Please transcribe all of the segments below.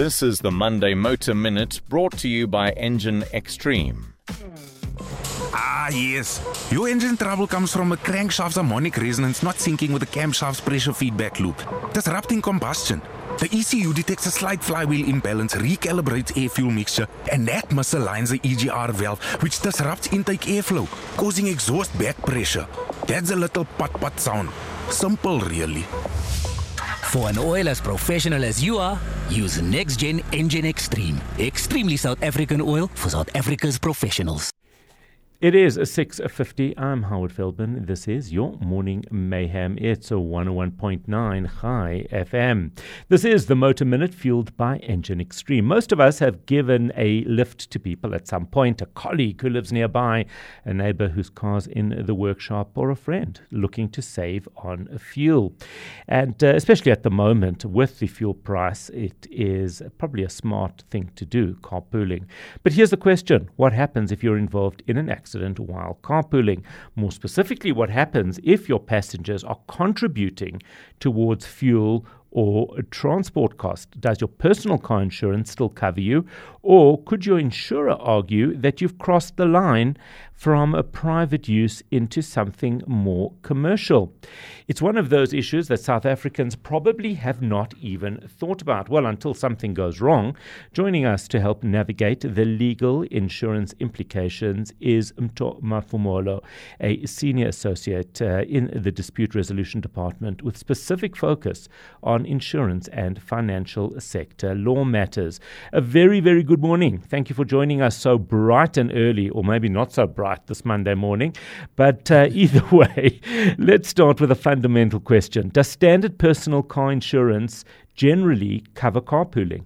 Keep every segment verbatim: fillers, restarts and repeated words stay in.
This is the Monday Motor Minute brought to you by Engine Extreme. Ah, yes. Your engine trouble comes from a crankshaft's harmonic resonance not syncing with the camshaft's pressure feedback loop, disrupting combustion. The E C U detects a slight flywheel imbalance, recalibrates air-fuel mixture, and that misaligns the E G R valve, which disrupts intake airflow, causing exhaust back pressure. That's a little pat-pat sound. Simple, really. For an oil as professional as you are, use NextGen Engine Extreme. Extremely South African oil for South Africa's professionals. It is six fifty. I'm Howard Feldman. This is your Morning Mayhem. It's a one oh one point nine High F M. This is the Motor Minute fueled by Engine Extreme. Most of us have given a lift to people at some point, a colleague who lives nearby, a neighbor whose car's in the workshop, or a friend looking to save on fuel. And uh, especially at the moment with the fuel price, it is probably a smart thing to do, carpooling. But here's the question. What happens if you're involved in an accident while carpooling? More specifically, what happens if your passengers are contributing towards fuel or transport cost? Does your personal car insurance still cover you? Or could your insurer argue that you've crossed the line from a private use into something more commercial? It's one of those issues that South Africans probably have not even thought about. Well, until something goes wrong. Joining us to help navigate the legal insurance implications is Mto Mafumolo, a senior associate uh, in the Dispute Resolution Department with specific focus on insurance and financial sector law matters. A very, very good morning. Thank you for joining us so bright and early, or maybe not so bright this Monday morning. But uh, either way, let's start with a fundamental question. Does standard personal car insurance generally cover carpooling?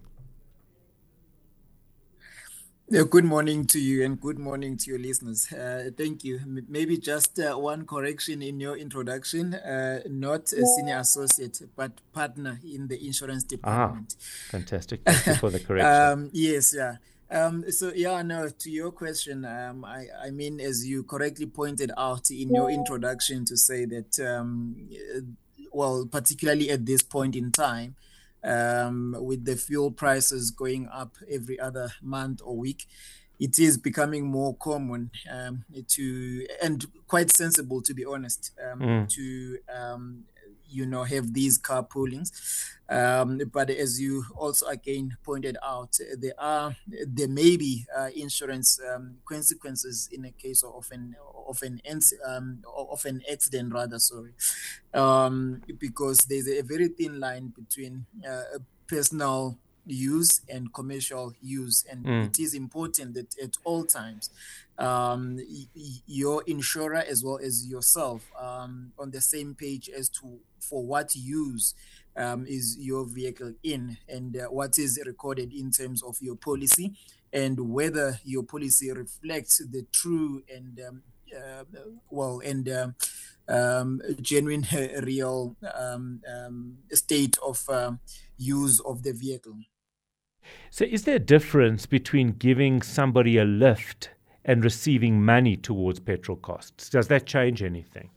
Yeah, good morning to you and good morning to your listeners. Uh, thank you. M- maybe just uh, one correction in your introduction. Uh, not a senior associate, but partner in the insurance department. Ah, fantastic. Thank you for the correction. um, yes, yeah. Um, so, yeah, no, to your question, um, I, I mean, as you correctly pointed out in your introduction to say that, um, well, particularly at this point in time, Um, with the fuel prices going up every other month or week, it is becoming more common um, to, and quite sensible, to be honest, um, Mm. to, um, you know, have these carpoolings. Um, but as you also again pointed out, there are, there may be uh, insurance um, consequences in a case of an of an um, of an accident, rather. Sorry, um, because there's a very thin line between uh, personal use and commercial use, and Mm. it is important that at all times um, y- y- your insurer as well as yourself um, on the same page as to for what use um, is your vehicle in, and uh, what is recorded in terms of your policy, and whether your policy reflects the true and um, uh, well and um, um, genuine uh, real um, um, state of um, use of the vehicle. So is there a difference between giving somebody a lift and receiving money towards petrol costs? Does that change anything?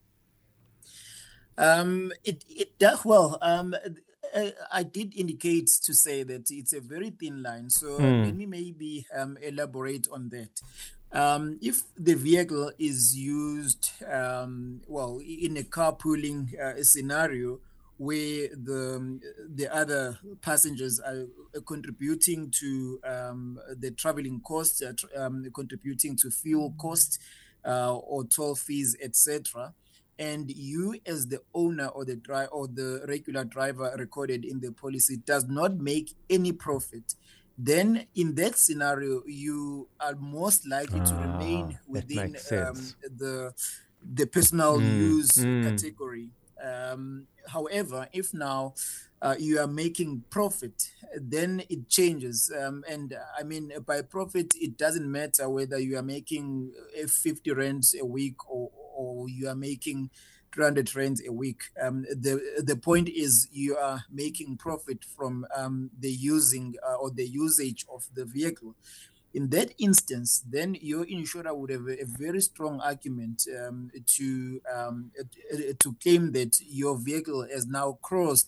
Um, it it does well. Um, I, I did indicate to say that it's a very thin line. So Mm. let me maybe um, elaborate on that. Um, if the vehicle is used, um, well, in a carpooling uh, scenario where the the other passengers are contributing to um, the traveling costs, uh, tr- um, contributing to fuel costs uh, or toll fees, et cetera, and you as the owner or the dri- or the regular driver recorded in the policy does not make any profit, then in that scenario you are most likely to Ah, remain that within makes um, sense. the the personal Mm, use mm. category. Um, however, if now uh, you are making profit, then it changes. Um, and uh, I mean, by profit, it doesn't matter whether you are making uh, fifty rands a week or, or you are making three hundred rands a week. Um, the the point is you are making profit from um, the using uh, or the usage of the vehicle. In that instance, then your insurer would have a, a very strong argument um, to um, uh, to claim that your vehicle has now crossed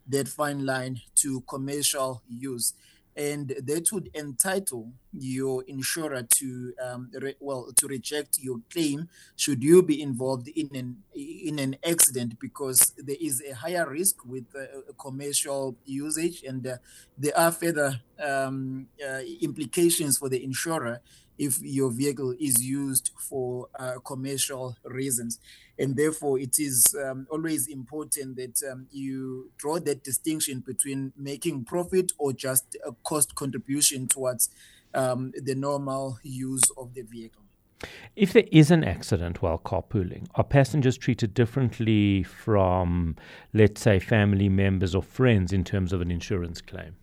that fine line to commercial use. And that would entitle your insurer to um, re- well to reject your claim should you be involved in an in an accident, because there is a higher risk with uh, commercial usage, and uh, there are further um, uh, implications for the insurer if your vehicle is used for uh, commercial reasons. And therefore, it is um, always important that um, you draw that distinction between making profit or just a cost contribution towards um, the normal use of the vehicle. If there is an accident while carpooling, are passengers treated differently from, let's say, family members or friends in terms of an insurance claim?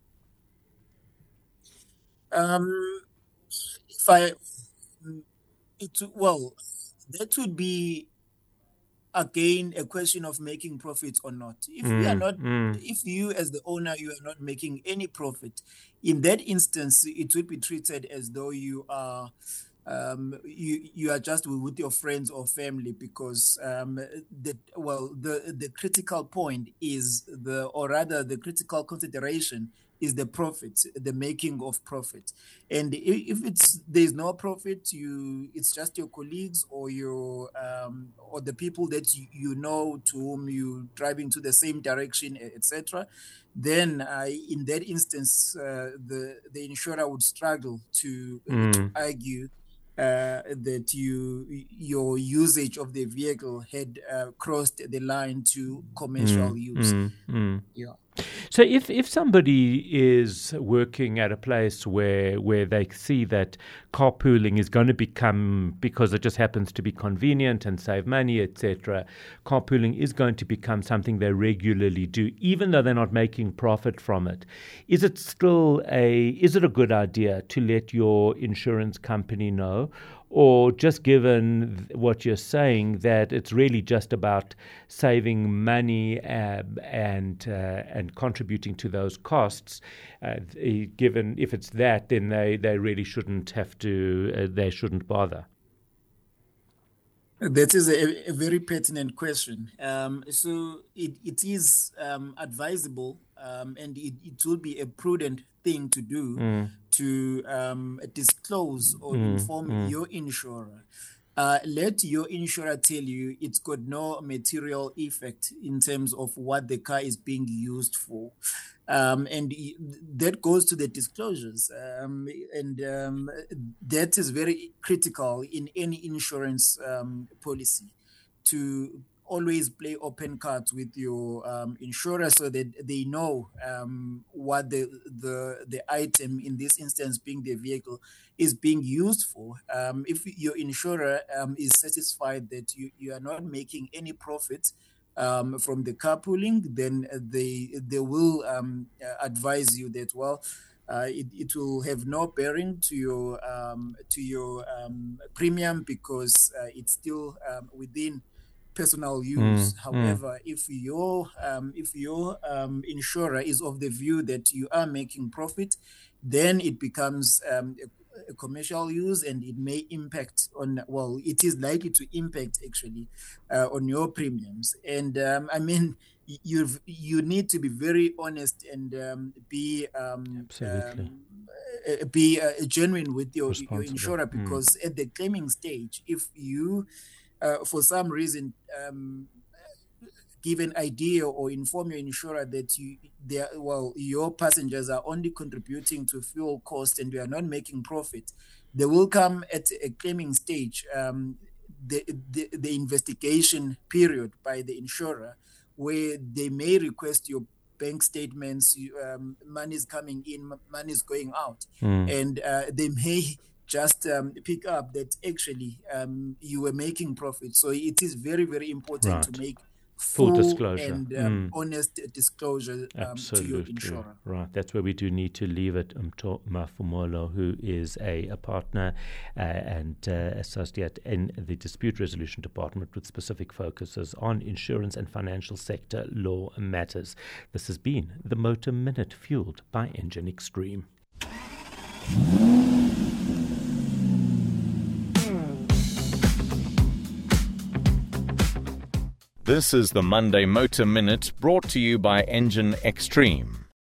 Um, if I, it well, that would be again a question of making profits or not. If mm, we are not, mm. if you as the owner, you are not making any profit, in that instance, it would be treated as though you are. Um, you you are just with your friends or family, because um, the well the the critical point is the or rather the critical consideration is the profit, the making of profit. And if it's there's no profit, you it's just your colleagues or your um, or the people that you, you know to whom you driving to the same direction, et cetera. Then uh, in that instance, uh, the the insurer would struggle to, mm. to argue Uh, that you your usage of the vehicle had uh, crossed the line to commercial mm, use. Mm, mm. Yeah. So if, if somebody is working at a place where where they see that carpooling is going to become, because it just happens to be convenient and save money, et cetera, carpooling is going to become something they regularly do, even though they're not making profit from it, is it still a is it a good idea to let your insurance company know? Or just given what you're saying, that it's really just about saving money uh, and uh, and contributing to those costs, uh, given if it's that, then they, they really shouldn't have to, uh, they shouldn't bother. That is a, a very pertinent question. Um, so it, it is um, advisable um, and it, it will be a prudent thing to do mm. to um, disclose or mm. inform mm. your insurer. Uh, let your insurer tell you it's got no material effect in terms of what the car is being used for. Um, and that goes to the disclosures. Um, and um, that is very critical in any insurance um, policy, to always play open cards with your um, insurer so that they know um, what the, the the item, in this instance being the vehicle, is being used for. Um, if your insurer um, is satisfied that you, you are not making any profit um, from the carpooling, then they they will um, advise you that, well, Uh, it, it will have no bearing to your um, to your um, premium, because uh, it's still um, within personal use. Mm, However, mm. if your um, if your um, insurer is of the view that you are making profit, then it becomes um, a, a commercial use, and it may impact on, well, it is likely to impact actually uh, on your premiums. And um, I mean, you you need to be very honest and um, be um, um, uh, be uh, genuine with your, your insurer, because mm. at the claiming stage, if you uh, for some reason um, give an idea or inform your insurer that you they are, well your passengers are only contributing to fuel cost and you are not making profit, they will come at a claiming stage um, the, the the investigation period by the insurer, where they may request your bank statements, um, money is coming in, money is going out. Mm. And uh, they may just um, pick up that actually um, you were making profit. So it is very, very important right. to make full, full disclosure and um, mm. honest disclosure um, to your insurer. Right, that's where we do need to leave it. Umto Mafumolo, who is a, a partner uh, and uh, associate in the Dispute Resolution Department with specific focuses on insurance and financial sector law matters. This has been the Motor Minute, fueled by Engine Extreme. This is the Monday Motor Minute brought to you by Engine Extreme.